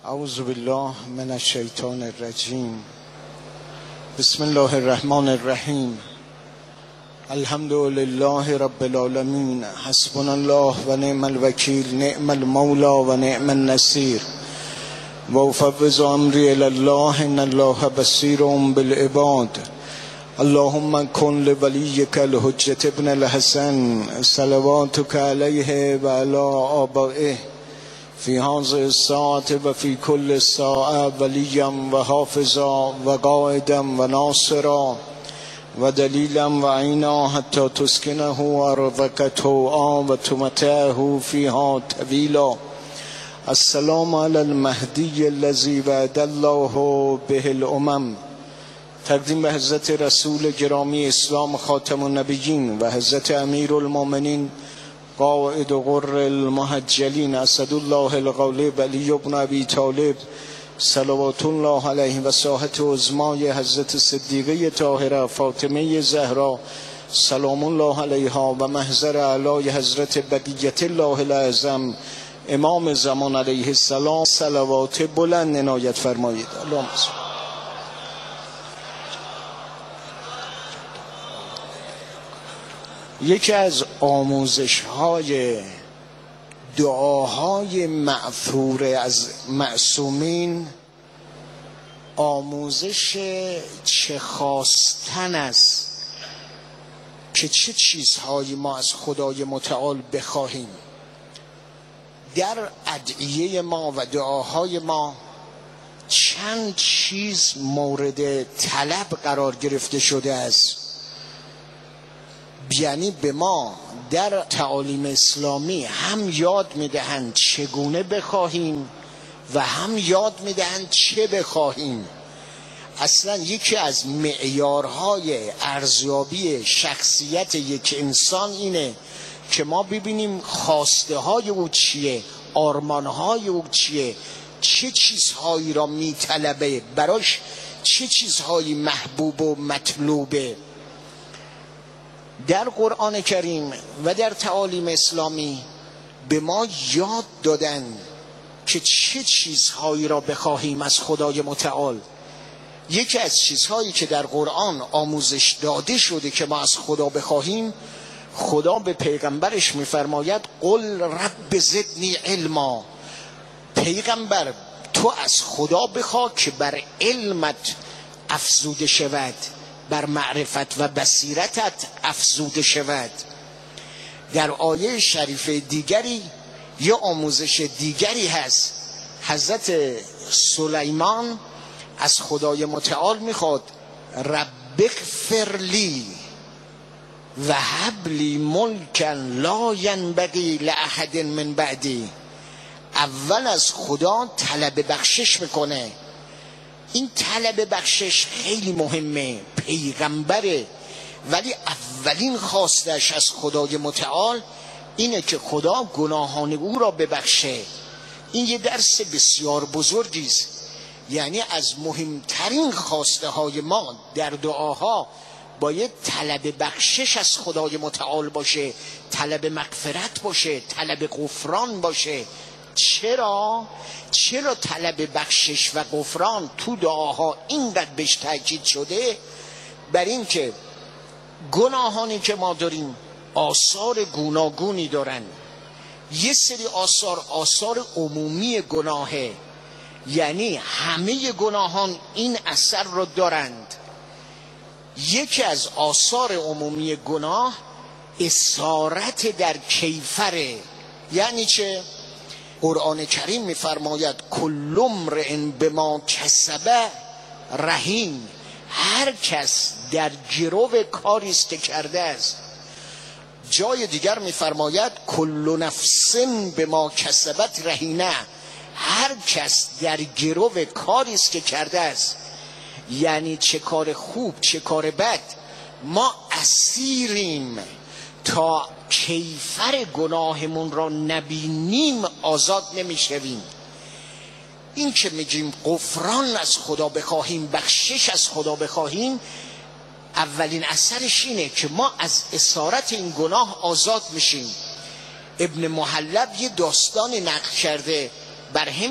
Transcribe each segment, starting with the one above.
اعوذ بالله من الشیطان الرجیم. بسم الله الرحمن الرحیم. الحمد لله رب العالمین. حسبنا الله و نعم الوکیل، نعم المولا و نعم النصیر. و افوض امری الی الله ان الله بصیر بالعباد. اللهم کن لولیک الحجة ابن الحسن صلواتک علیه و علی آبائه فی هذه الساعة و فی کل ساعة ولیا و حافظا و قائدا و ناصرا و دلیلا و عینا حتی تسکنه ارضک طوعا و تمتعه فیها طویلا. السلام علی المهدی الذی وعد الله به الامم. تقدیم به حضرت رسول گرامی اسلام خاتم النبیین و حضرت امیر المؤمنین قائد غر المحجلین اسد الله الغالب علی بن ابی طالب صلوات الله علیه و ساحت عظمای حضرت صدیقه طاهره فاطمه زهرا سلام الله علیها و محضر اعلای حضرت بقیت الله الاعظم امام زمان علیه السلام صلوات بلند عنایت فرمایید. اللهم صل. یکی از آموزش‌های دعاهای مأثور از معصومین آموزش چه خواستن است که چه چیزهایی ما از خدای متعال بخواهیم. در ادعیه ما و دعاهای ما چند چیز مورد طلب قرار گرفته شده است. یعنی به ما در تعالیم اسلامی هم یاد میدهند چگونه بخواهیم و هم یاد میدهند چه بخواهیم. اصلا یکی از معیارهای ارزیابی شخصیت یک انسان اینه که ما ببینیم خواسته های او چیه، آرمان های او چیه، چه چیزهایی را میطلبه، براش چه چیزهایی محبوب و مطلوبه. در قرآن کریم و در تعالیم اسلامی به ما یاد دادن که چه چیزهایی را بخواهیم از خدای متعال. یکی از چیزهایی که در قرآن آموزش داده شده که ما از خدا بخواهیم، خدا به پیغمبرش میفرماید قل رب زدنی علما. پیغمبر تو از خدا بخواه که بر علمت افزوده شود، بر معرفت و بصیرتت افزوده شود. در آیه شریفه دیگری یا آموزش دیگری هست. حضرت سلیمان از خدای متعال میخواد رب اغفر لی و هب لی ملکا لا ینبغی لاحد من بعدی. اول از خدا طلب بخشش میکنه. این طلب بخشش خیلی مهمه، پیغمبره، ولی اولین خواستش از خدای متعال اینه که خدا گناهان او را ببخشه. این یه درس بسیار بزرگی است. یعنی از مهمترین خواسته های ما در دعاها باید طلب بخشش از خدای متعال باشه، طلب مغفرت باشه، طلب غفران باشه. چرا طلب بخشش و غفران تو دعاها اینقدر بهش تاکید شده؟ بر این که گناهانی که ما داریم آثار گوناگونی دارن. یه سری آثار عمومی گناهه، یعنی همه گناهان این اثر رو دارند. یکی از آثار عمومی گناه اسارت در کیفره. یعنی چه؟ قرآن کریم میفرماید کل امرئ بما کسب رهین. هر کس در گرو کاری است که کرده است. جای دیگر میفرماید کل نفس بما کسبت رهینه. هر کس در گرو کاری است که کرده است. یعنی چه کار خوب چه کار بد ما اسیریم. تا کیفر گناهمون را نبینیم آزاد نمیشویم. این که میگیم غفران از خدا بخواهیم، بخشش از خدا بخواهیم، اولین اثرش اینه که ما از اسارت این گناه آزاد میشیم. ابن محلب یه داستان نقل کرده بر همین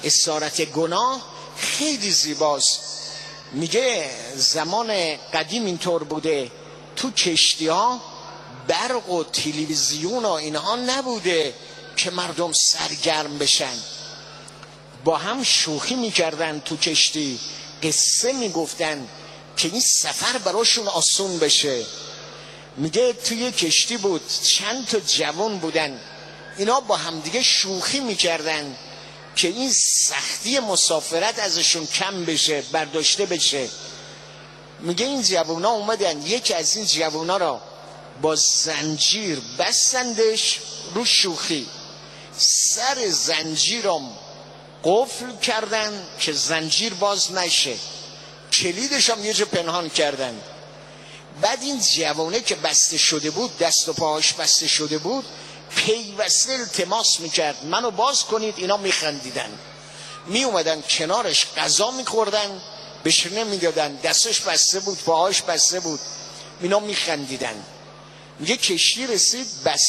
اسارت گناه خیلی زیباست. میگه زمان قدیم اینطور بوده، تو کشتی ها برق و تلویزیون و اینها نبوده که مردم سرگرم بشن، با هم شوخی میکردن تو کشتی، قصه میگفتن که این سفر براشون آسون بشه. میگه توی کشتی بود، چند تا جوان بودن، اینا با همدیگه شوخی میکردن که این سختی مسافرت ازشون کم بشه، برداشته بشه. میگه این جوونا اومدن، یکی از این جوونا را با زنجیر بستندش رو شوخی، سر زنجیرم قفل کردن که زنجیر باز نشه، کلیدش هم یه جا پنهان کردن. بعد این جوانه که بسته شده بود، دست و پاهاش بسته شده بود، پیوسته التماس میکرد منو باز کنید. اینا میخندیدن، میومدن کنارش غذا میخوردن، بهش نمیدادن، دستش بسته بود، پاهاش بسته بود، اینا میخندیدن. میگه کشتی رسید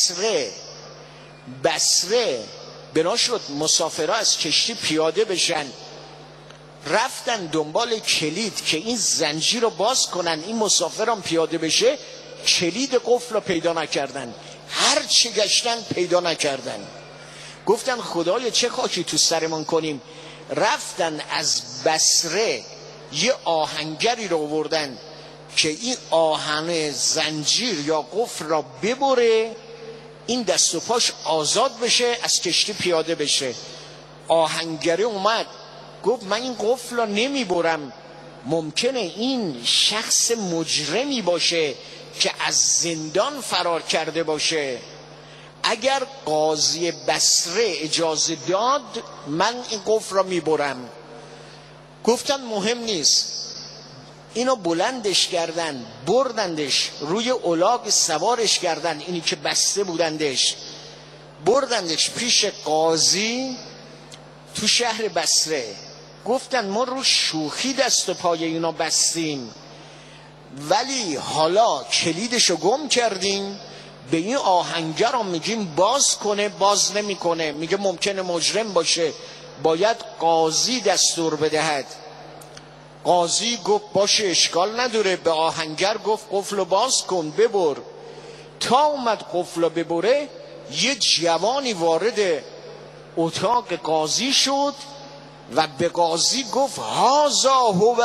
بصره بنا شد مسافرها از کشتی پیاده بشن، رفتن دنبال کلید که این زنجیر رو باز کنن، این مسافرم پیاده بشه. کلید قفل رو پیدا نکردن، هر چی گشتن پیدا نکردن. گفتن خدایا چه خاکی تو سرمون کنیم. رفتن از بصره یه آهنگری رو آوردن که این آهن زنجیر یا قفل را ببره، این دست و پاش آزاد بشه، از کشتی پیاده بشه. آهنگری اومد گفت من این قفل را نمیبرم، ممکنه این شخص مجرمی باشه که از زندان فرار کرده باشه، اگر قاضی بصره اجازه داد من این قفل را میبرم. گفتن مهم نیست. اینو بلندش کردن، بردندش روی الاغ، سوارش کردن، اینی که بسته بودندش، بردندش پیش قاضی تو شهر بصره. گفتن ما رو شوخی دست و پای اینا بستیم، ولی حالا کلیدشو گم کردیم، به این آهنگر رو میگیم باز کنه، باز نمیکنه. میگه ممکنه مجرم باشه، باید قاضی دستور بدهد. قاضی گفت باشه اشکال نداره. به آهنگر گفت قفلو باز کن، ببر. تا اومد قفلو ببره، یه جوانی وارد اتاق قاضی شد و به قاضی گفت هازا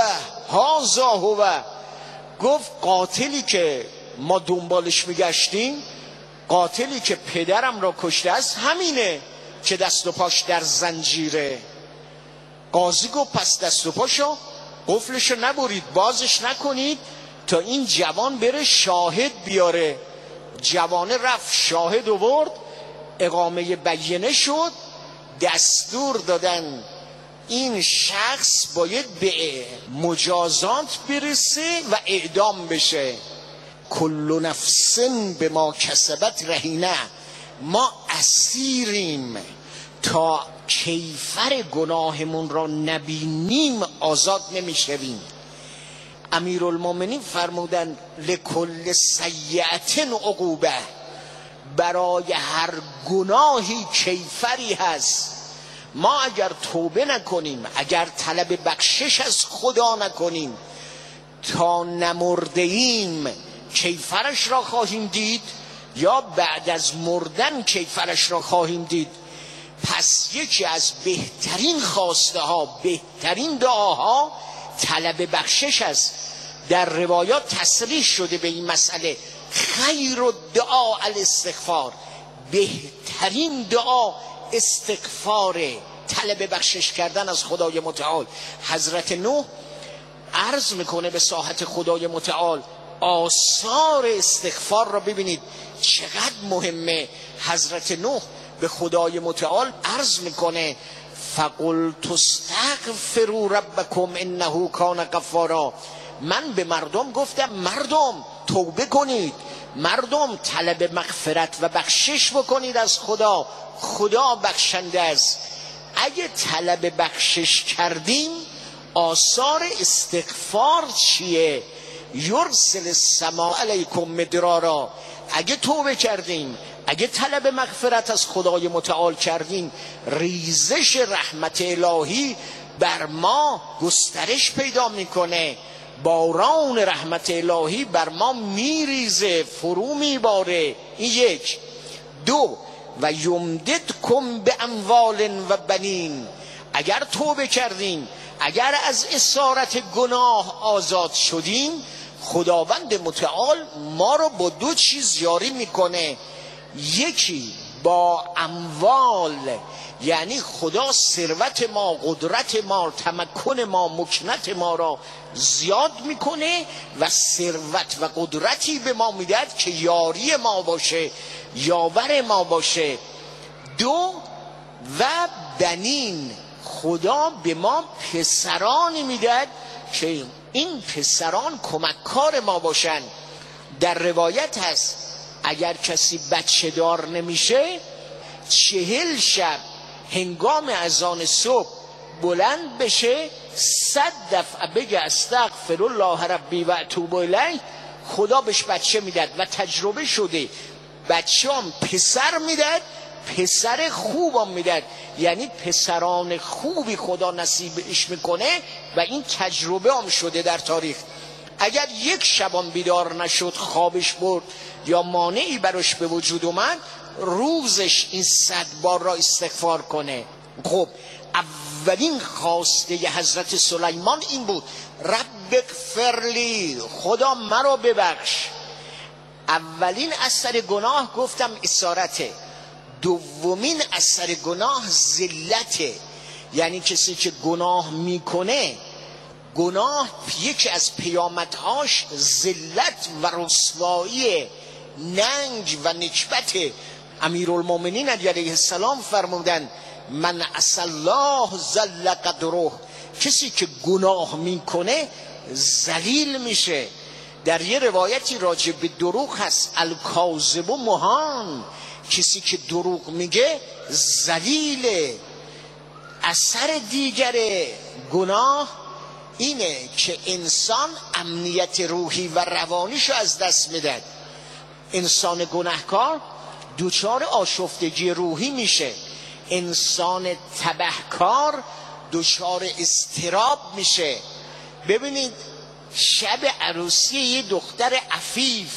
هو. گفت قاتلی که ما دنبالش میگشتیم، قاتلی که پدرم را کشته است، همینه که دست و پاش در زنجیره. قاضی گفت پس دست و پاشو، قفلشو نبرید، بازش نکنید تا این جوان بره شاهد بیاره. جوانه رفت شاهد آورد، اقامه بینه شد، دستور دادن این شخص باید به مجازات برسه و اعدام بشه. کل نفس به ما کسبت رهینه، ما اسیریم تا کیفر گناهمون را نبینیم آزاد نمیشویم. امیرالمومنین فرمودن لکل سیئة عقوبه، برای هر گناهی کیفری هست. ما اگر توبه نکنیم، اگر طلب بخشش از خدا نکنیم، تا نمرده ایم کیفرش را خواهیم دید، یا بعد از مردن کیفرش را خواهیم دید. پس یکی از بهترین خواسته ها، بهترین دعاها طلب بخشش است. در روایات تصریح شده به این مسئله خیر الدعا الاستغفار، بهترین دعا استغفار، طلب بخشش کردن از خدای متعال. حضرت نوح عرض میکنه به ساحت خدای متعال، آثار استغفار را ببینید چقدر مهمه. حضرت نوح به خدای متعال عرض میکنه فقلت استغفروا ربکم انه کان غفارا. من به مردم گفتم مردم توبه کنید، مردم طلب مغفرت و بخشش بکنید از خدا، خدا بخشنده است. اگه طلب بخشش کردیم آثار استغفار چیه؟ یرسل السماء علیکم مدرارا. اگه توبه کردیم، اگه طلب مغفرت از خدای متعال کردیم، ریزش رحمت الهی بر ما گسترش پیدا میکنه، باران رحمت الهی بر ما میریزه، فرو میباره. این یک. دو، و یمددکم به اموال و بنین، اگر توبه کردیم، اگر از اسارت گناه آزاد شدیم، خداوند متعال ما رو با دو چیز یاری میکنه. یکی با اموال، یعنی خدا ثروت ما، قدرت ما، تمکن ما، مکنت ما را زیاد میکنه و ثروت و قدرتی به ما میدهد که یاری ما باشه، یاور ما باشه. دو، و بنین، خدا به ما پسرانی میدهد که این پسران کمککار ما باشن. در روایت هست اگر کسی بچه دار نمیشه، 40 شب هنگام اذان صبح بلند بشه، 100 دفعه بگه استغفر الله ربی و اتوب الیه، خدا بهش بچه میداد و تجربه شده بچه هم پسر میداد، پسر خوبم میداد، یعنی پسران خوبی خدا نصیبش میکنه و این تجربه هم شده در تاریخ. اگر یک شبم بیدار نشد، خوابش برد یا مانعی براش به وجود اومد، روزش این 100 بار را استغفار کنه. خب اولین خواسته حضرت سلیمان این بود، رب اغفر لی، خدا مرا ببخش. اولین اثر گناه گفتم اسارته، دومین اثر گناه ذلته، یعنی کسی که گناه میکنه، گناه یکی از پیامدهاش ذلت و رسوایی، ننگ و نکبت. امیرالمومنین علیه السلام فرمودن من عصی الله ذل قدره، کسی که گناه میکنه ذلیل میشه. در یه روایتی راجع به دروغ هست، الکاذب مهان، کسی که دروغ میگه ذلیله. اثر دیگر گناه اینه که انسان امنیت روحی و روانیشو از دست میده. انسان گناهکار دچار آشفتگی روحی میشه، انسان تبهکار دچار اضطراب میشه. ببینید شب عروسی یه دختر عفیف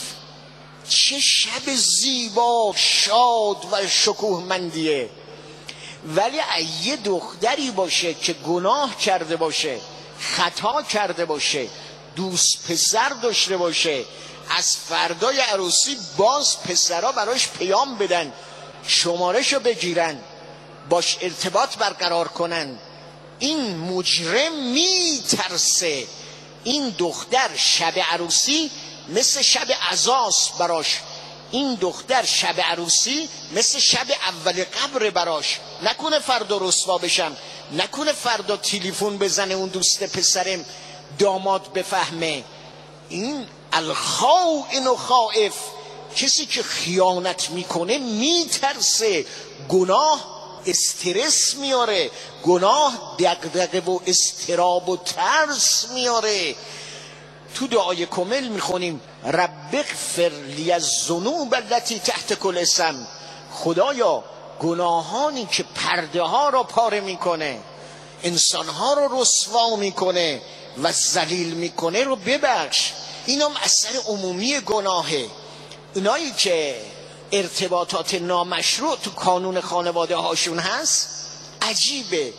چه شب زیبا، شاد و شکوهمندیه، ولی یه دختری باشه که گناه کرده باشه، خطا کرده باشه، دوست پسر داشته باشه، از فردای عروسی باز پسرها براش پیام بدن، شمارشو بگیرن، باش ارتباط برقرار کنن، این مجرم میترسه. این دختر شب عروسی مثل شب عزاست براش، این دختر شب عروسی مثل شب اول قبر براش. نکنه فردا رسوا بشم، نکنه فردا تلفن بزنه اون دوست پسرم داماد بفهمه. این الخائن و خائف، کسی که خیانت میکنه میترسه، گناه استرس میاره، گناه دغدغه و اضطراب و ترس میاره. تو دعای کامل میخونیم رب اغفر لی الذنوب التي تحت کل اسم، خدایا گناهانی که پرده ها را پاره میکنه، انسان ها رو رسوا میکنه و ذلیل میکنه رو ببخش. اینم اثر عمومی گناهه. اونایی که ارتباطات نامشروع تو کانون خانواده هاشون هست، عجیبه،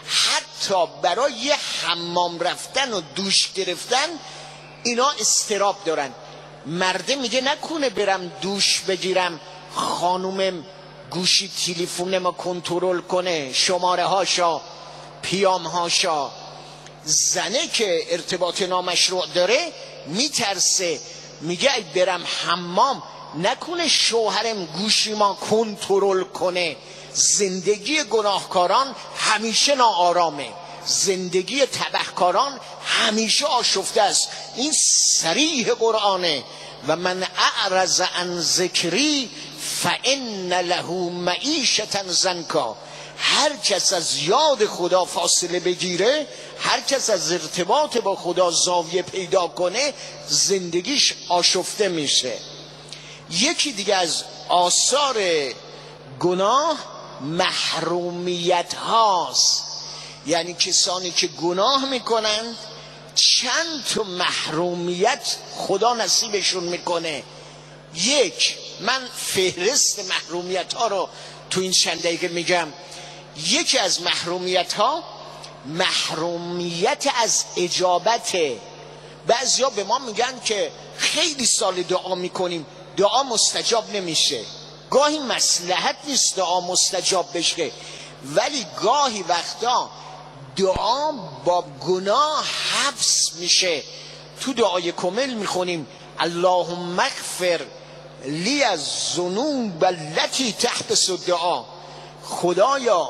حتی برای یه حمام رفتن و دوش گرفتن اینا استراب دارن. مرده میگه نکنه برم دوش بگیرم خانومم گوشی تلفنم کنترل کنه، شماره هاشا، پیام هاشا. زنه که ارتباط نامشروع داره میترسه، میگه ای برم حمام نکنه شوهرم گوشی ما کنترل کنه. زندگی گناهکاران همیشه ناآرامه، زندگی تبهکاران همیشه آشفته است. این صریح قرآنه، و من اعرض عن ذکری فان له معیشة ضنکا. هر کس از یاد خدا فاصله بگیره، هر کس از ارتباط با خدا زاویه پیدا کنه، زندگیش آشفته میشه. یکی دیگه از آثار گناه محرومیت هاست. یعنی کسانی که گناه میکنند چند تا محرومیت خدا نصیبشون میکنه. یک، من فهرست محرومیت ها رو تو این چند دقیقه میگم. یکی از محرومیت ها محرومیت از اجابته. بعضیا به ما میگن که خیلی سال دعا میکنیم دعا مستجاب نمیشه. گاهی مصلحت نیست دعا مستجاب بشه، ولی گاهی وقتا دعا با گناه حبس میشه. تو دعای کامل میخونیم اللهم اغفر لی الذنوب التي تحبس الدعا. خدایا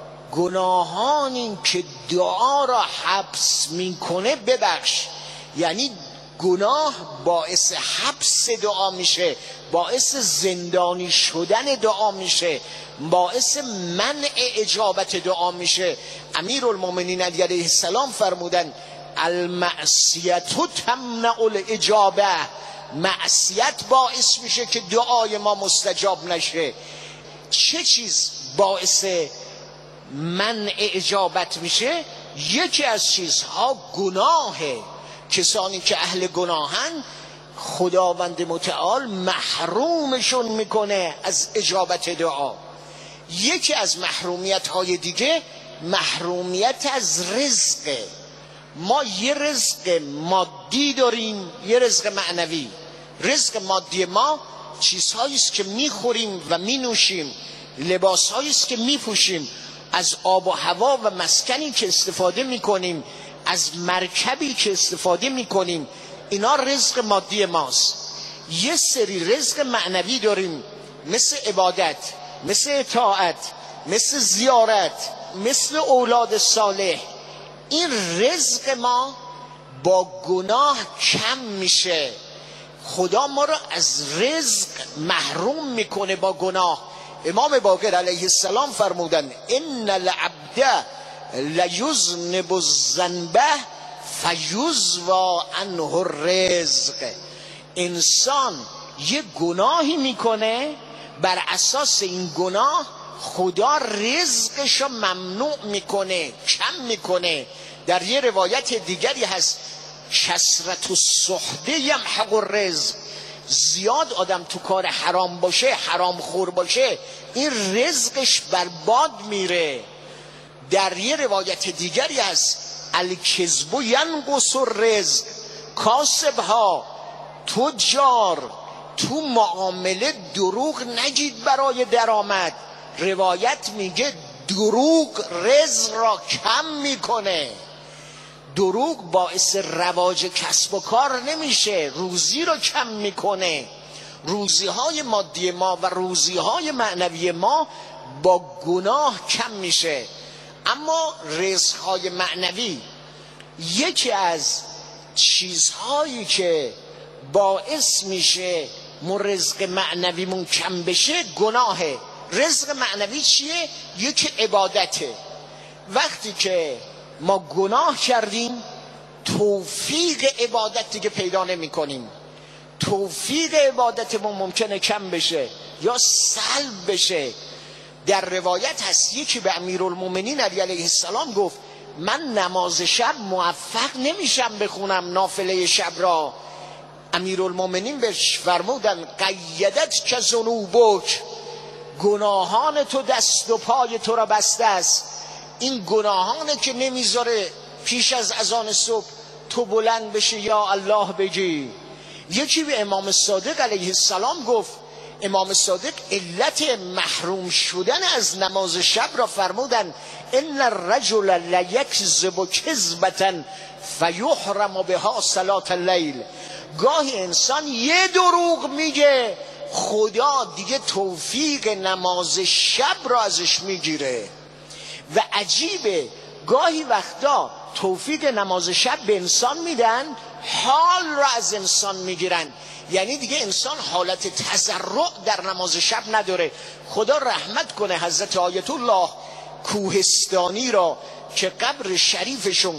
گناهانی که دعا را حبس میکنه ببخش. یعنی گناه باعث حبس دعا میشه، باعث زندانی شدن دعا میشه، باعث منع اجابت دعا میشه. امیرالمومنین علی علیه السلام فرمودن المعصیت تمنع الاجابه. معصیت باعث میشه که دعای ما مستجاب نشه. چه چیز باعث منع اجابت میشه؟ یکی از چیزها گناهه. کسانی که اهل گناهن خداوند متعال محرومشون میکنه از اجابت دعا. یکی از محرومیت های دیگه محرومیت از رزق. ما یه رزق مادی داریم، یه رزق معنوی. رزق مادی ما چیزهایی است که میخوریم و مینوشیم، لباسهایی است که میپوشیم، از آب و هوا و مسکنی که استفاده میکنیم، از مرکبی که استفاده میکنیم، اینا رزق مادی ماست. یه سری رزق معنوی داریم، مثل عبادت، مثل اطاعت، مثل زیارت، مثل اولاد صالح. این رزق ما با گناه کم میشه. خدا ما را از رزق محروم میکنه با گناه. امام باقر علیه السلام فرمودن ان العبد لیذنب الذنب فیزوی عنه الرزق. انسان یه گناهی میکنه، بر اساس این گناه خدا رزقش رو ممنوع میکنه، کم میکنه. در یه روایت دیگری هست کثرت السحت یمحق الرزق. زیاد آدم تو کار حرام باشه، حرام خور باشه، این رزقش برباد میره. در یه روایت دیگری هست الکذب ینقص الرزق. کاسب ها، تجار، تو معامله دروغ نگید برای درآمد. روایت میگه دروغ رزق را کم میکنه. دروغ باعث رواج کسب و کار نمیشه، روزی رو کم میکنه. روزی های مادی ما و روزی های معنوی ما با گناه کم میشه. اما رزق های معنوی، یکی از چیزهایی که باعث میشه رزق معنویمون کم بشه گناهه. رزق معنوی چیه؟ یکی عبادته. وقتی که ما گناه کردیم توفیق عبادت دیگه پیدا نمی کنیم. توفیق عبادتمون ممکنه کم بشه یا سلب بشه. در روایت هست یکی به امیرالمومنین علی علیه السلام گفت من نماز شب موفق نمیشم بخونم نافله شب را. امیرالمومنین بهش فرمودن قیدت که ذنوبک، گناهان تو دست و پای تو را بسته است. این گناهانه که نمیذاره پیش از اذان صبح تو بلند بشه یا الله بگی. یکی به امام صادق علیه السلام گفت، امام صادق علت محروم شدن از نماز شب را فرمودن ان الرجل لیکذب کذبة فیحرم بها صلاة اللیل. گاهی انسان یه دروغ میگه خدا دیگه توفیق نماز شب را ازش میگیره. و عجیبه گاهی وقتا توفیق نماز شب به انسان میدن، حال را از انسان میگیرن. یعنی دیگه انسان حالت تضرع در نماز شب نداره. خدا رحمت کنه حضرت آیت الله کوهستانی را که قبر شریفشون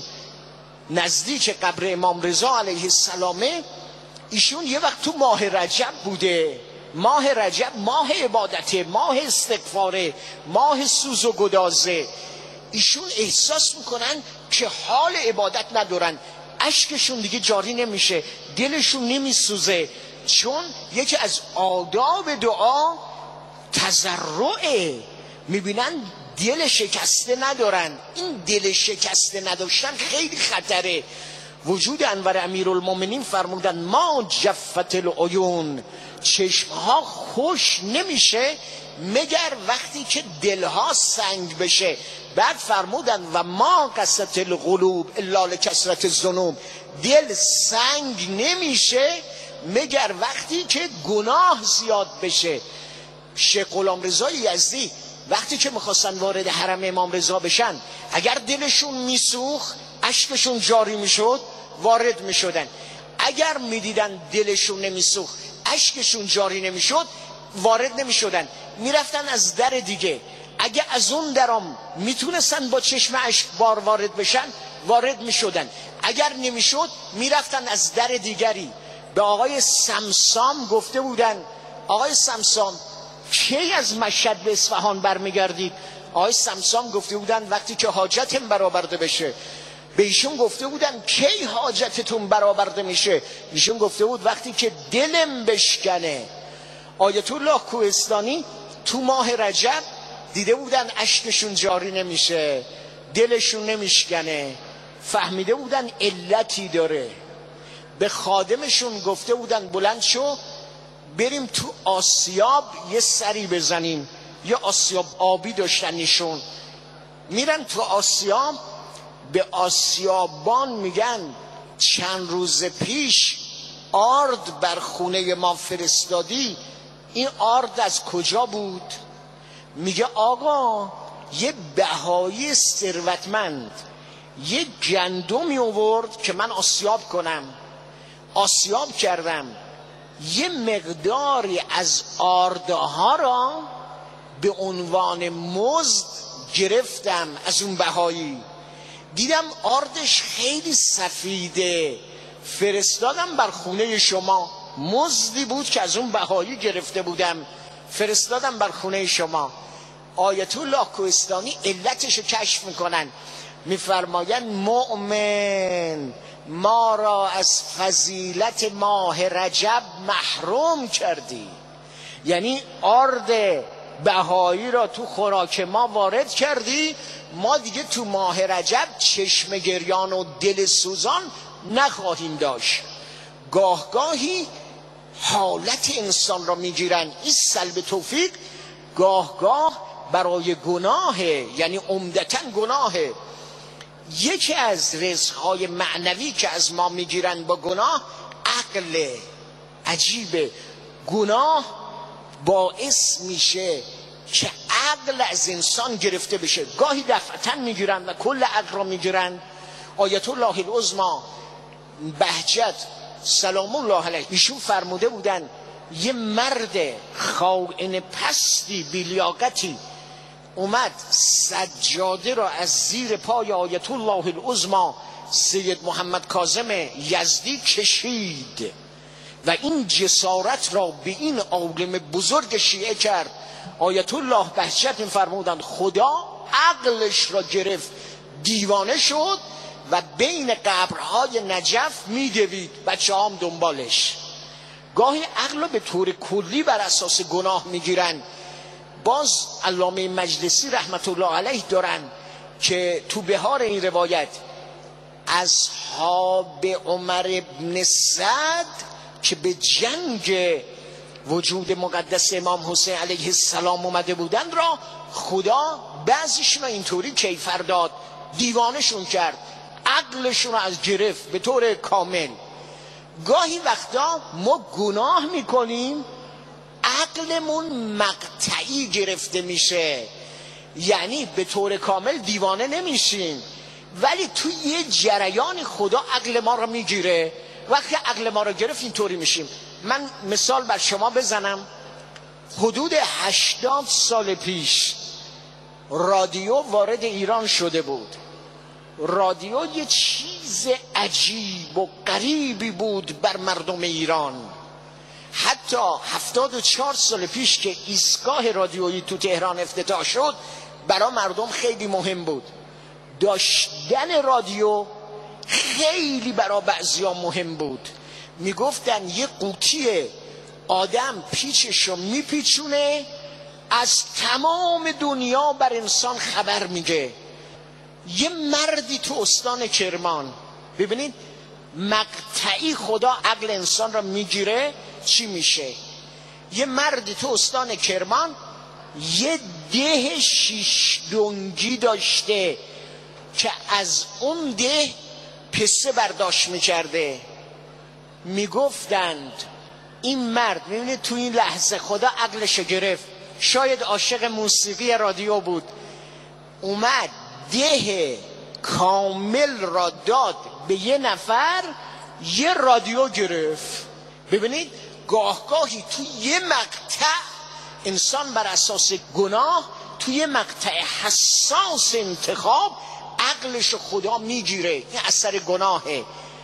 نزدیک قبر امام رضا علیه السلامه، ایشون یه وقت تو ماه رجب بوده. ماه رجب ماه عبادته، ماه استغفاره، ماه سوز و گدازه. ایشون احساس میکنن که حال عبادت ندارن، اشکشون دیگه جاری نمیشه، دلشون نمیسوزه، چون یکی از آداب دعا تضرعه. میبینن دل شکسته ندارن. این دل شکسته نداشتن خیلی خطره. وجود انور امیرالمومنین فرمودن ما جفت العیون، چشمها خوش نمیشه مگر وقتی که دلها سنگ بشه. بعد فرمودن و ما قست القلوب الا لکثرت الذنوب، دل سنگ نمیشه مگر وقتی که گناه زیاد بشه. شیخ غلامرضا یزدی وقتی که میخواستن وارد حرم امام رضا بشن، اگر دلشون میسوخت اشکشون جاری میشد وارد میشدن، اگر میدیدن دلشون نمیسوخت اشکشون جاری نمیشد وارد نمیشدن، میرفتن از در دیگه. اگه از اون درام میتونستن با چشم اشک بار وارد بشن وارد میشدن، اگر نمیشد میرفتن از در دیگری. به آقای سمسام گفته بودن آقای سمسام کی از مشهد به اصفهان برمیگردید؟ آقای سمسام گفته بودن وقتی که حاجتم برآورده بشه. به ایشون گفته بودن کی حاجتتون برآورده میشه؟ ایشون گفته بود وقتی که دلم بشکنه. آیت الله کوهستانی تو ماه رجب دیده بودن اشکشون جاری نمیشه، دلشون نمیشکنه، فهمیده بودن علتی داره. به خادمشون گفته بودن بلند شو بریم تو آسیاب یه سری بزنیم. یه آسیاب آبی داشتن ایشون، میرن تو آسیاب. به آسیابان میگن چند روز پیش آرد بر خونه ما فرستادی، این آرد از کجا بود؟ میگه آقا یه بهایی ثروتمند یه گندمی آورد که من آسیاب کنم. آسیاب کردم، یه مقداری از آردها را به عنوان مزد گرفتم از اون بهایی. دیدم آردش خیلی سفیده، فرستادم بر خونه شما. مزدی بود که از اون بهایی گرفته بودم، فرستادم بر خونه شما. آیت الله کوهستانی علتش رو کشف میکنن، میفرماین مؤمن ما را از فضیلت ماه رجب محروم کردی. یعنی آرد بهایی را تو خوراک ما وارد کردی، ما دیگه تو ماه رجب چشم گریان و دل سوزان نخواهیم داشت. گاهگاهی حالت انسان را میگیرن، این سلب توفیق گاهگاه برای گناهه، یعنی عمدتاً گناهه. یکی از رزقهای معنوی که از ما میگیرن با گناه عقل. عجیبه، گناه باعث میشه که عقل از انسان گرفته بشه. گاهی دفعتاً میگیرن و کل عقل را میگیرن. آیت الله العظمی بهجت سلام الله علیه ایشون فرموده بودن یه مرد خائن پستی بی‌لیاقتی اومد سجاده را از زیر پای آیت الله العظمی سید محمد کاظم یزدی کشید و این جسارت را به این عالم بزرگ شیعه کرد. آیت الله بهجت فرمودند خدا عقلش را گرفت، دیوانه شد و بین قبرهای نجف میدوید، بچه هم دنبالش. گاهی عقل را به طور کلی بر اساس گناه میگیرن. باز علامه مجلسی رحمت الله علیه دارن که تو بهار این روایت اصحاب عمر ابن سعد که به جنگ وجود مقدس امام حسین علیه السلام اومده بودند را خدا بعضیشون را اینطوری کیفر داد، دیوانشون کرد، عقلشون را از گرفت به طور کامل. گاهی وقتا ما گناه میکنیم عقلمون مقطعی گرفته میشه، یعنی به طور کامل دیوانه نمیشیم ولی تو یه جریان خدا عقل ما رو میگیره. وقتی عقل ما رو گرفت اینطوری میشیم. من مثال بر شما بزنم. حدود 80 سال پیش رادیو وارد ایران شده بود. رادیو یه چیز عجیب و غریبی بود بر مردم ایران. حتی حتی 74 سال پیش که ایستگاه رادیویی تو تهران افتتاح شد برای مردم خیلی مهم بود. داشتن رادیو خیلی برای بعضیا مهم بود. میگفتن یه قوطی آدم پیچشو میپیچونه از تمام دنیا بر انسان خبر میگه. یه مردی تو استان کرمان، ببینید مقطعی خدا عقل انسان را میگیره چی میشه. یه مردی تو استان کرمان یه ده 6 دنگی داشته که از اون ده پسه برداشت میکرده. میگفتند این مرد، میبینید تو این لحظه خدا عقلشو گرفت، شاید عاشق موسیقی رادیو بود، اومد ده کامل را داد به یه نفر، یه رادیو گرفت. ببینید گاهگاهی تو یه مقطع انسان بر اساس گناه، تو یه مقطع حساس انتخاب عقلش خدا میگیره، این اثر گناهه.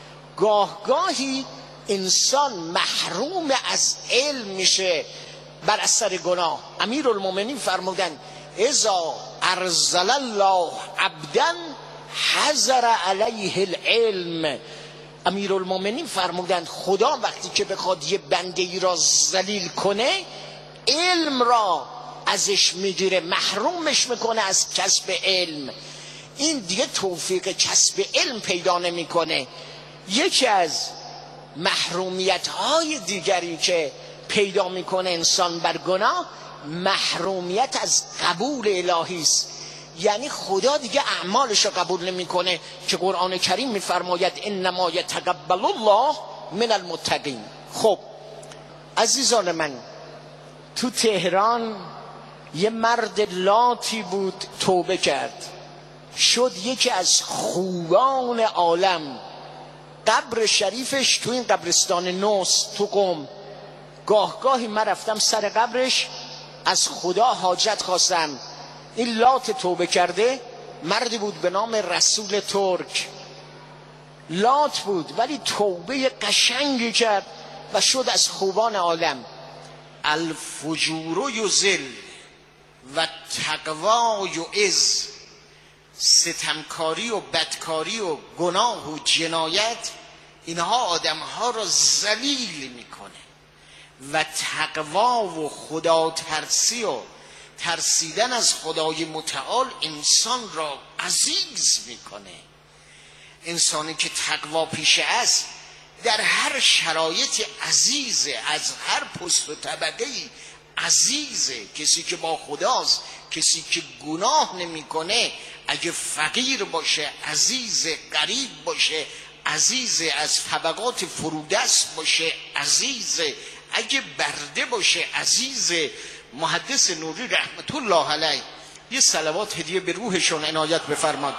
گاهگاهی انسان محروم از علم میشه بر اثر گناه. امیرالمومنین فرمودن اذا ارسل الله عبدا حضر علیه العلم. امیرالمومنین فرمودن خدا وقتی که بخواد یه بنده ای را ذلیل کنه علم را ازش میگیره، محرومش میکنه از کسب علم. این دیگه توفیق کسب علم پیدا نمیکنه. یکی از محرومیت های دیگری که پیدا میکنه انسان بر گناه، محرومیت از قبول الهی است. یعنی خدا دیگه اعمالش رو قبول نمیکنه که قرآن کریم میفرماید انما یتقبل الله من المتقین. خب عزیزان من، تو تهران یه مرد لاتی بود توبه کرد، شد یکی از خوبان عالم. قبر شریفش تو این قبرستان نوست تو قم. گاهگاهی من رفتم سر قبرش از خدا حاجت خواستم. این لات توبه کرده مردی بود به نام رسول ترک. لات بود ولی توبه قشنگی کرد و شد از خوبان عالم. الفجور یذل و تقوا یعز. ستمکاری و بدکاری و گناه و جنایت اینها آدمها را ذلیل میکنه و تقوا و خدا ترسی و ترسیدن از خدای متعال انسان را عزیز میکنه. انسانی که تقوا پیشه است در هر شرایط عزیزه، از هر پست و طبقه عزیزه. کسی که با خداست، کسی که گناه نمیکنه، اگه فقیر باشه عزیزه، غریب باشه عزیزه، از طبقات فرودست باشه عزیزه، اگه برده باشه عزیزه. محدث نوری رحمت الله علیه یه صلوات هدیه به روحشون عنایت بفرماد.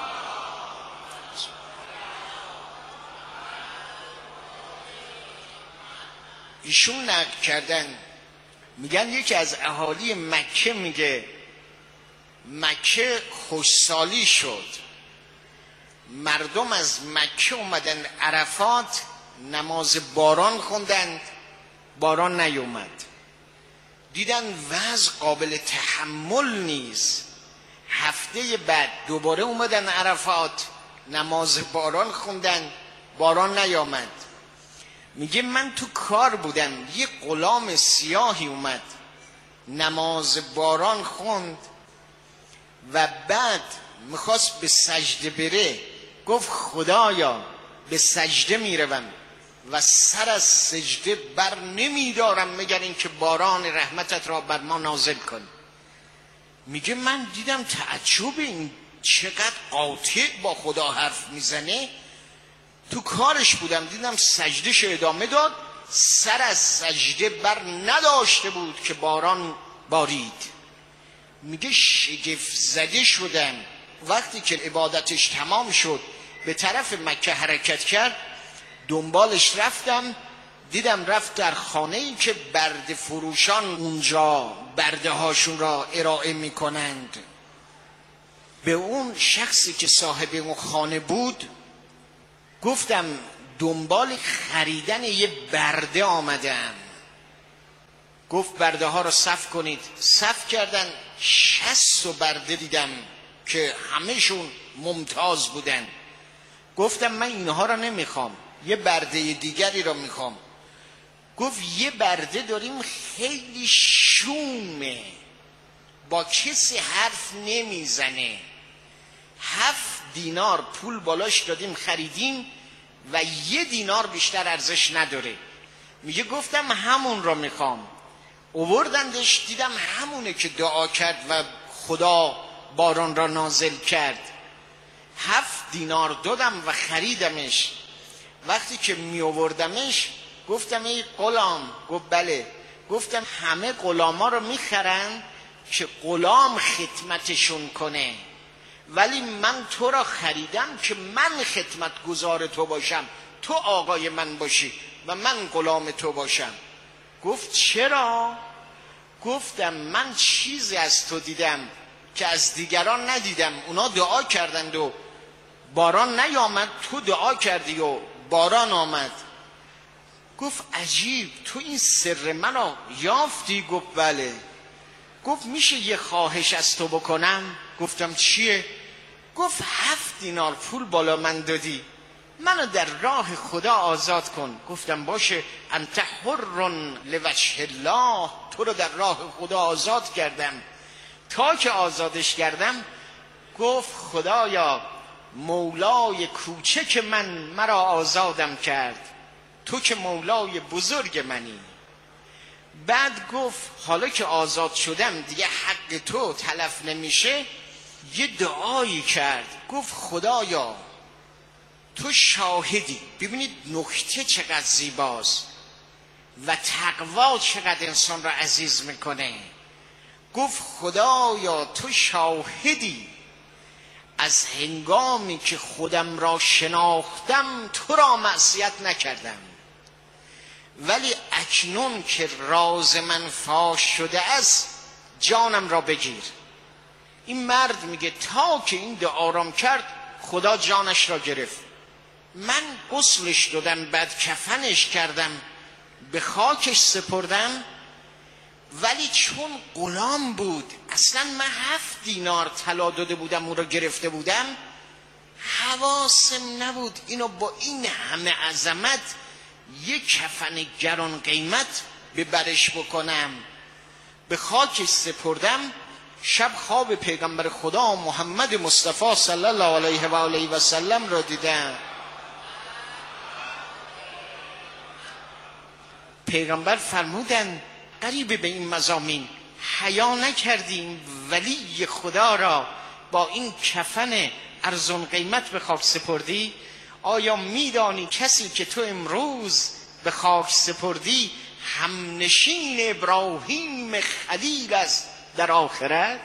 ایشون نقل کردن، میگن یکی از اهالی مکه میگه مکه خوشسالی شد، مردم از مکه اومدن عرفات نماز باران خوندن، باران نیومد. دیدن وضع قابل تحمل نیست، هفته بعد دوباره اومدن عرفات نماز باران خوندن، باران نیامد. میگه من تو کار بودم، یه غلام سیاهی اومد نماز باران خوند و بعد میخواست به سجده بره، گفت خدایا به سجده میروم و سر از سجده بر نمیدارم مگر این که باران رحمتت را بر ما نازل کن. میگه من دیدم تعجب، این چقدر قاطع با خدا حرف میزنه. تو کارش بودم دیدم سجدهش ادامه داد، سر از سجده بر نداشته بود که باران بارید. میگه شگفت زده شدم. وقتی که عبادتش تمام شد به طرف مکه حرکت کرد، دنبالش رفتم، دیدم رفت در خانه‌ای که برده فروشان اونجا برده هاشون را ارائه میکنند. به اون شخصی که صاحب اون خانه بود گفتم دنبال خریدن یه برده آمدم. گفت برده ها رو صف کنید. صف کردن. 60 برده دیدم که همهشون ممتاز بودن. گفتم من اینها رو نمیخوام، یه برده دیگری رو میخوام. گفت یه برده داریم خیلی شومه، با کسی حرف نمیزنه، 7 دینار پول بالاش دادیم خریدیم و 1 دینار بیشتر ارزش نداره. میگه گفتم همون رو میخوام. آوردندش، دیدم همونه که دعا کرد و خدا باران را نازل کرد. 7 دینار دادم و خریدمش. وقتی که می آوردمش گفتم ای غلام. گفت بله. گفتم همه غلاما رو میخرن که غلام خدمتشون کنه، ولی من تو را خریدم که من خدمت گزار تو باشم، تو آقای من باشی و من غلام تو باشم. گفت چرا؟ گفتم من چیزی از تو دیدم که از دیگران ندیدم. اونا دعا کردند و باران نیامد، تو دعا کردی و باران آمد. گفت عجیب، تو این سر منو یافتی؟ گفت بله. گفت میشه یه خواهش از تو بکنم؟ گفتم چیه؟ گفت 7 دینار پول بالا من دادی، منو در راه خدا آزاد کن. گفتم باشه. انت حر لوجه الله، تو رو در راه خدا آزاد کردم. تا که آزادش کردم گفت خدایا مولای کوچک من مرا آزادم کرد، تو که مولای بزرگ منی. بعد گفت حالا که آزاد شدم دیگه حق تو تلف نمیشه. یه دعایی کرد. گفت خدایا تو شاهدی. ببینید نکته چقدر زیباست و تقوا چقدر انسان را عزیز میکنه. گفت خدایا تو شاهدی، از هنگامی که خودم را شناختم تو را معصیت نکردم، ولی اکنون که راز من فاش شده است جانم را بگیر. این مرد میگه تا که این دعا را کرد خدا جانش را گرفت. من غسلش دادم، بعد کفنش کردم، به خاکش سپردم، ولی چون غلام بود اصلا من 7 دینار طلا داده بودم اون رو گرفته بودم، حواسم نبود اینو با این همه عظمت یک کفن گران قیمت به برش بکنم. به خاکش سپردم. شب خواب پیغمبر خدا محمد مصطفی صلی الله علیه و آله و سلم را دیدم. پیغمبر فرمودن قریب به این مضامین حیا نکردیم ولی خدا را با این کفن ارزان قیمت به خاک سپردی؟ آیا میدانی کسی که تو امروز به خاک سپردی همنشین ابراهیم خلیل است در آخرت؟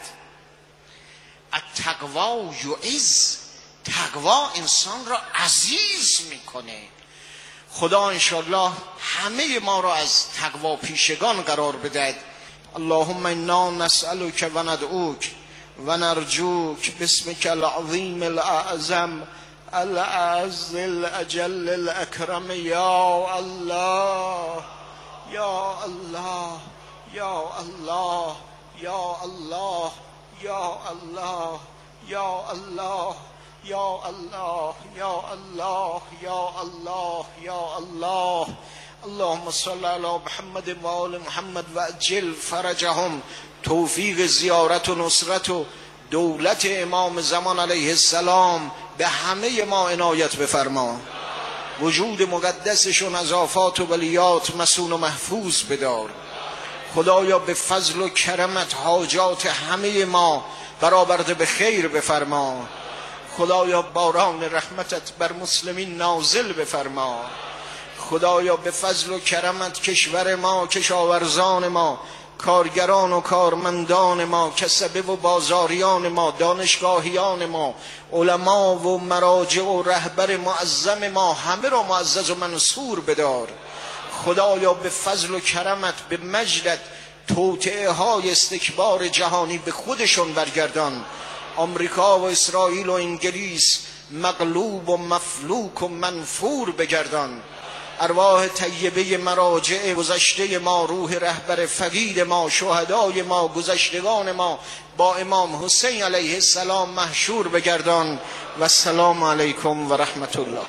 التقوا یعز، تقوا انسان را عزیز میکنه. خدا انشالله همه ما را از تقوا پیشگان قرار بدهد. اللهم انا نسألك و ندعوک و نرجوک باسمك العظیم الاعظم الاعز الاجل الاکرم یا الله یا الله یا الله یا الله یا الله یا الله یا الله یا الله یا الله یا الله. اللهم صل علی محمد و آل محمد و اجل فرجهم. توفیق زیارت و نصرت و دولت امام زمان علیه السلام به همه ما عنایت بفرما. وجود مقدسشون از آفات و بلیات مسون و محفوظ بدار. خدایا به فضل و کرمت حاجات همه ما برآورده به خیر بفرما. خدایا باران رحمتت بر مسلمین نازل بفرما. خدایا به فضل و کرمت کشور ما، کشاورزان ما، کارگران و کارمندان ما، کسبه و بازاریان ما، دانشگاهیان ما، علما و مراجع و رهبر معظم ما همه را معزز و منصور بدار. خدایا به فضل و کرمت به مجدت توطئه های استکبار جهانی به خودشون برگردان. آمریکا و اسرائیل و انگلیس مغلوب و مفلوک و منفور بگردان. ارواح طیبه مراجع گذشته ما، روح رهبر فقید ما، شهدای ما، گذشتگان ما با امام حسین علیه السلام محشور بگردان. و السلام علیکم و رحمت الله.